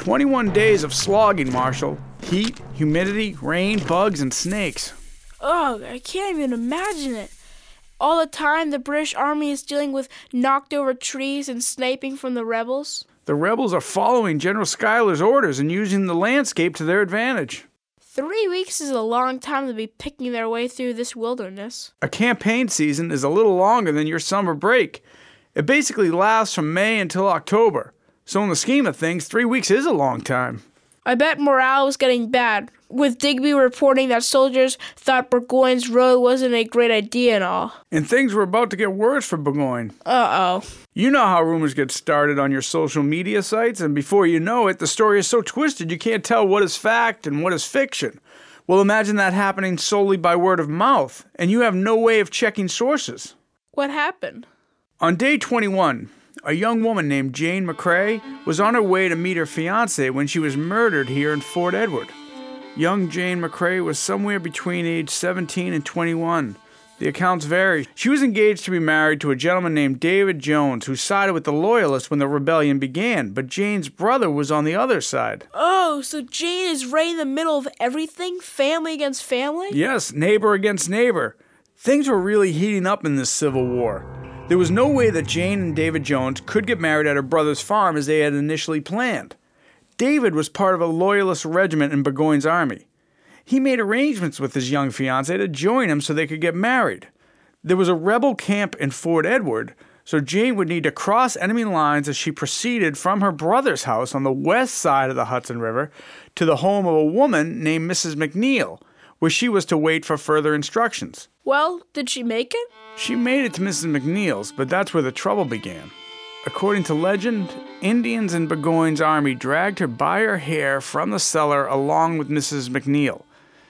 21 days of slogging, Marshall. Heat, humidity, rain, bugs, and snakes. Ugh, I can't even imagine it. All the time the British Army is dealing with knocked over trees and sniping from the rebels. The rebels are following General Schuyler's orders and using the landscape to their advantage. 3 weeks is a long time to be picking their way through this wilderness. A campaign season is a little longer than your summer break. It basically lasts from May until October. So in the scheme of things, 3 weeks is a long time. I bet morale was getting bad, with Digby reporting that soldiers thought Burgoyne's road wasn't a great idea and all. And things were about to get worse for Burgoyne. Uh-oh. You know how rumors get started on your social media sites, and before you know it, the story is so twisted you can't tell what is fact and what is fiction. Well, imagine that happening solely by word of mouth, and you have no way of checking sources. What happened? On day 21, a young woman named Jane McCrae was on her way to meet her fiancé when she was murdered here in Fort Edward. Young Jane McCrae was somewhere between age 17 and 21. The accounts vary. She was engaged to be married to a gentleman named David Jones, who sided with the Loyalists when the rebellion began, but Jane's brother was on the other side. Oh, so Jane is right in the middle of everything? Family against family? Yes, neighbor against neighbor. Things were really heating up in this Civil War. There was no way that Jane and David Jones could get married at her brother's farm as they had initially planned. David was part of a Loyalist regiment in Burgoyne's army. He made arrangements with his young fiancée to join him so they could get married. There was a rebel camp in Fort Edward, so Jane would need to cross enemy lines as she proceeded from her brother's house on the west side of the Hudson River to the home of a woman named Mrs. McNeil, where she was to wait for further instructions. Well, did she make it? She made it to Mrs. McNeil's, but that's where the trouble began. According to legend, Indians in Burgoyne's army dragged her by her hair from the cellar along with Mrs. McNeil.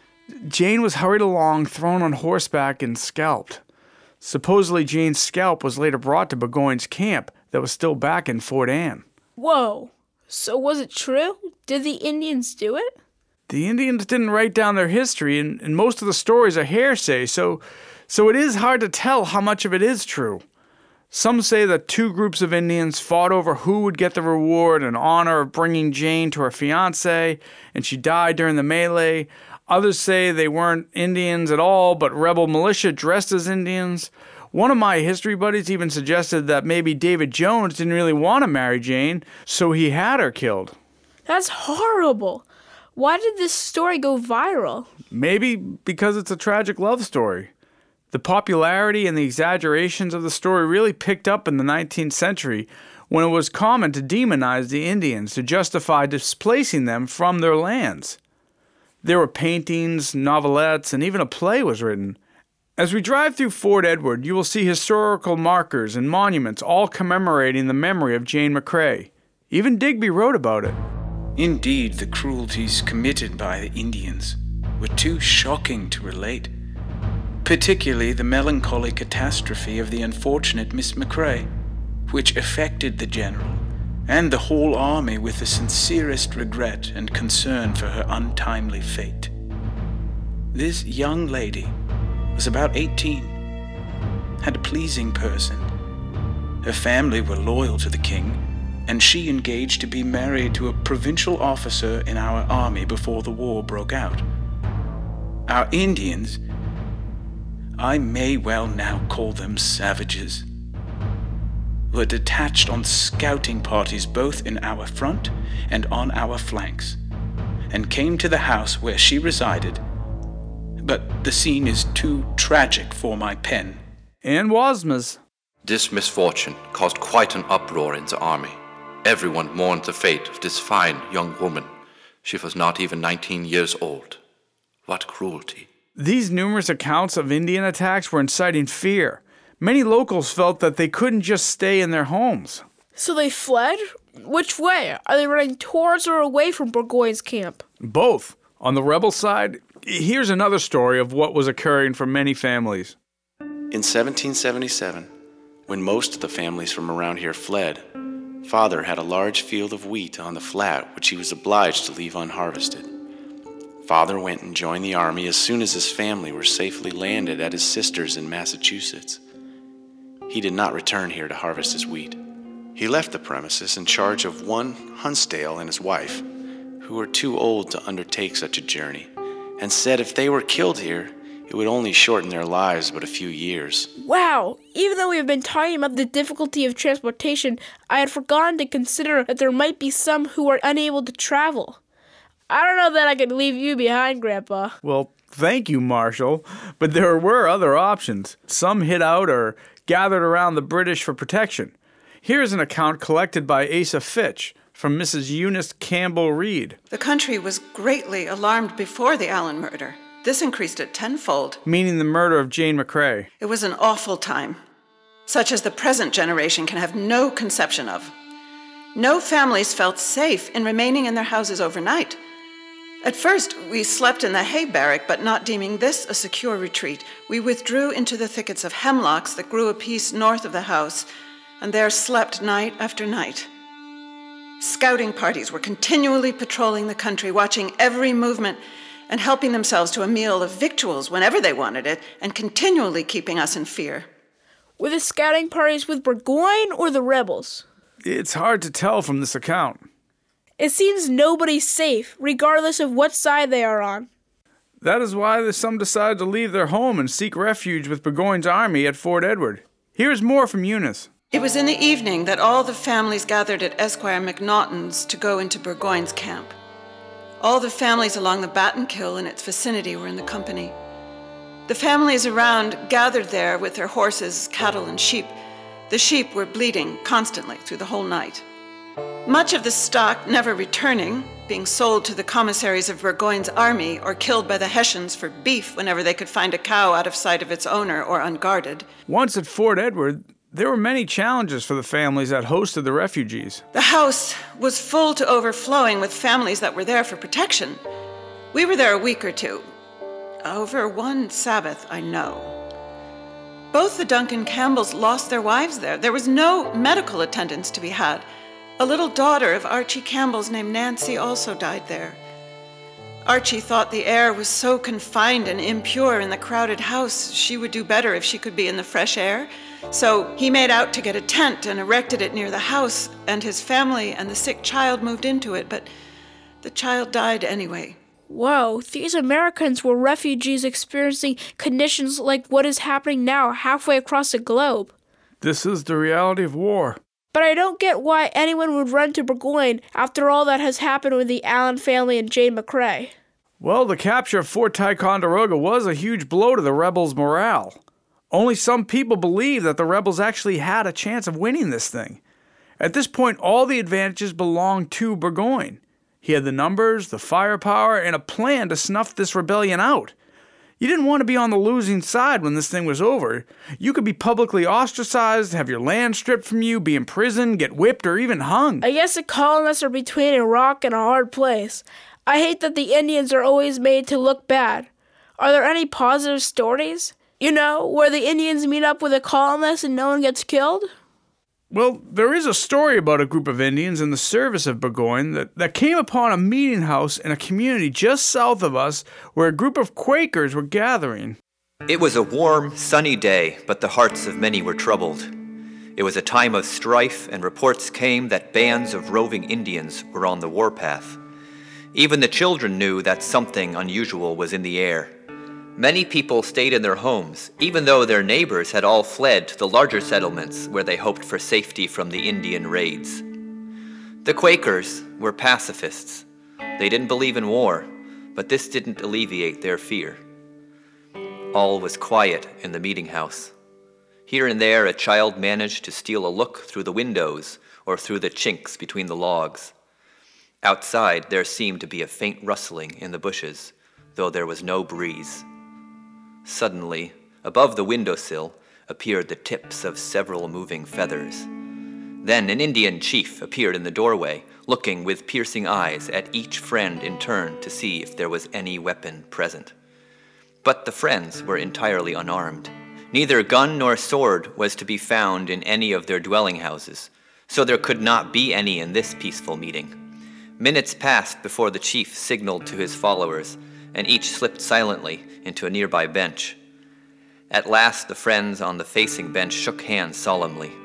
Jane was hurried along, thrown on horseback, and scalped. Supposedly, Jane's scalp was later brought to Burgoyne's camp that was still back in Fort Anne. Whoa. So was it true? Did the Indians do it? The Indians didn't write down their history, and most of the stories are hearsay, so it is hard to tell how much of it is true. Some say that two groups of Indians fought over who would get the reward and honor of bringing Jane to her fiancé, and she died during the melee. Others say they weren't Indians at all, but rebel militia dressed as Indians. One of my history buddies even suggested that maybe David Jones didn't really want to marry Jane, so he had her killed. That's horrible. Why did this story go viral? Maybe because it's a tragic love story. The popularity and the exaggerations of the story really picked up in the 19th century when it was common to demonize the Indians to justify displacing them from their lands. There were paintings, novelettes, and even a play was written. As we drive through Fort Edward, you will see historical markers and monuments all commemorating the memory of Jane McCrae. Even Digby wrote about it. Indeed, the cruelties committed by the Indians were too shocking to relate, particularly the melancholy catastrophe of the unfortunate Miss McCrae, which affected the general and the whole army with the sincerest regret and concern for her untimely fate. This young lady was about 18, had a pleasing person. Her family were loyal to the king, and she engaged to be married to a provincial officer in our army before the war broke out. Our Indians, I may well now call them savages, were detached on scouting parties both in our front and on our flanks, and came to the house where she resided. But the scene is too tragic for my pen. And Wasma's. This misfortune caused quite an uproar in the army. Everyone mourned the fate of this fine young woman. She was not even 19 years old. What cruelty. These numerous accounts of Indian attacks were inciting fear. Many locals felt that they couldn't just stay in their homes. So they fled? Which way? Are they running towards or away from Burgoyne's camp? Both. On the rebel side, here's another story of what was occurring for many families. In 1777, when most of the families from around here fled, Father had a large field of wheat on the flat which he was obliged to leave unharvested. Father went and joined the army as soon as his family were safely landed at his sister's in Massachusetts. He did not return here to harvest his wheat. He left the premises in charge of one Hunsdale and his wife, who were too old to undertake such a journey, and said if they were killed here, it would only shorten their lives but a few years. Wow! Even though we have been talking about the difficulty of transportation, I had forgotten to consider that there might be some who are unable to travel. I don't know that I could leave you behind, Grandpa. Well, thank you, Marshall. But there were other options. Some hid out or gathered around the British for protection. Here's an account collected by Asa Fitch from Mrs. Eunice Campbell Reed. The country was greatly alarmed before the Allen murder. This increased it tenfold. Meaning the murder of Jane McCrae. It was an awful time, such as the present generation can have no conception of. No families felt safe in remaining in their houses overnight. At first, we slept in the hay barrack, but not deeming this a secure retreat, we withdrew into the thickets of hemlocks that grew apiece north of the house, and there slept night after night. Scouting parties were continually patrolling the country, watching every movement and helping themselves to a meal of victuals whenever they wanted it, and continually keeping us in fear. Were the scouting parties with Burgoyne or the rebels? It's hard to tell from this account. It seems nobody's safe, regardless of what side they are on. That is why some decide to leave their home and seek refuge with Burgoyne's army at Fort Edward. Here's more from Eunice. It was in the evening that all the families gathered at Esquire McNaughton's to go into Burgoyne's camp. All the families along the Battenkill and its vicinity were in the company. The families around gathered there with their horses, cattle, and sheep. The sheep were bleating constantly through the whole night. Much of the stock never returning, being sold to the commissaries of Burgoyne's army or killed by the Hessians for beef whenever they could find a cow out of sight of its owner or unguarded. Once at Fort Edward, there were many challenges for the families that hosted the refugees. The house was full to overflowing with families that were there for protection. We were there a week or two. Over one Sabbath, I know. Both the Duncan Campbells lost their wives there. There was no medical attendance to be had. A little daughter of Archie Campbell's named Nancy also died there. Archie thought the air was so confined and impure in the crowded house, she would do better if she could be in the fresh air. So he made out to get a tent and erected it near the house, and his family and the sick child moved into it, but the child died anyway. Whoa, these Americans were refugees experiencing conditions like what is happening now halfway across the globe. This is the reality of war. But I don't get why anyone would run to Burgoyne after all that has happened with the Allen family and Jane McCrae. Well, the capture of Fort Ticonderoga was a huge blow to the rebels' morale. Only some people believe that the rebels actually had a chance of winning this thing. At this point, all the advantages belonged to Burgoyne. He had the numbers, the firepower, and a plan to snuff this rebellion out. You didn't want to be on the losing side when this thing was over. You could be publicly ostracized, have your land stripped from you, be imprisoned, get whipped, or even hung. I guess the colonists are between a rock and a hard place. I hate that the Indians are always made to look bad. Are there any positive stories? You know, where the Indians meet up with the colonists and no one gets killed? Well, there is a story about a group of Indians in the service of Burgoyne that came upon a meeting house in a community just south of us where a group of Quakers were gathering. It was a warm, sunny day, but the hearts of many were troubled. It was a time of strife, and reports came that bands of roving Indians were on the warpath. Even the children knew that something unusual was in the air. Many people stayed in their homes, even though their neighbors had all fled to the larger settlements where they hoped for safety from the Indian raids. The Quakers were pacifists. They didn't believe in war, but this didn't alleviate their fear. All was quiet in the meeting house. Here and there, a child managed to steal a look through the windows or through the chinks between the logs. Outside, there seemed to be a faint rustling in the bushes, though there was no breeze. Suddenly, above the windowsill, appeared the tips of several moving feathers. Then an Indian chief appeared in the doorway, looking with piercing eyes at each friend in turn to see if there was any weapon present. But the friends were entirely unarmed. Neither gun nor sword was to be found in any of their dwelling houses, so there could not be any in this peaceful meeting. Minutes passed before the chief signaled to his followers, and each slipped silently into a nearby bench. At last, the friends on the facing bench shook hands solemnly.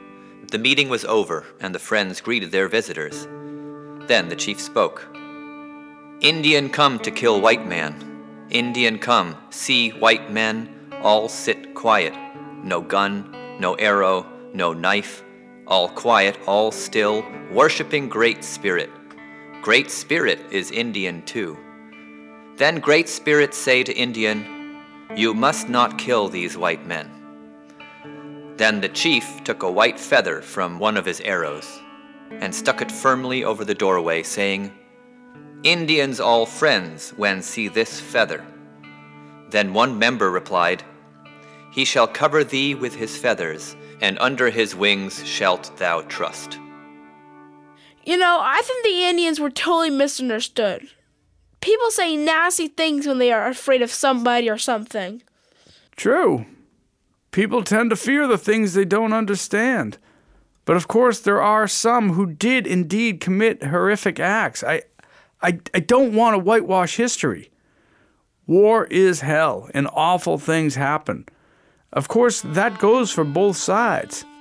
The meeting was over, and the friends greeted their visitors. Then the chief spoke. Indian come to kill white man. Indian come, see white men, all sit quiet. No gun, no arrow, no knife. All quiet, all still, worshipping Great Spirit. Great Spirit is Indian too. Then Great Spirit say to Indian, you must not kill these white men. Then the chief took a white feather from one of his arrows and stuck it firmly over the doorway, saying, Indians all friends when see this feather. Then one member replied, he shall cover thee with his feathers, and under his wings shalt thou trust. You know, I think the Indians were totally misunderstood. People say nasty things when they are afraid of somebody or something. True. People tend to fear the things they don't understand. But of course, there are some who did indeed commit horrific acts. I don't want to whitewash history. War is hell, and awful things happen. Of course, that goes for both sides.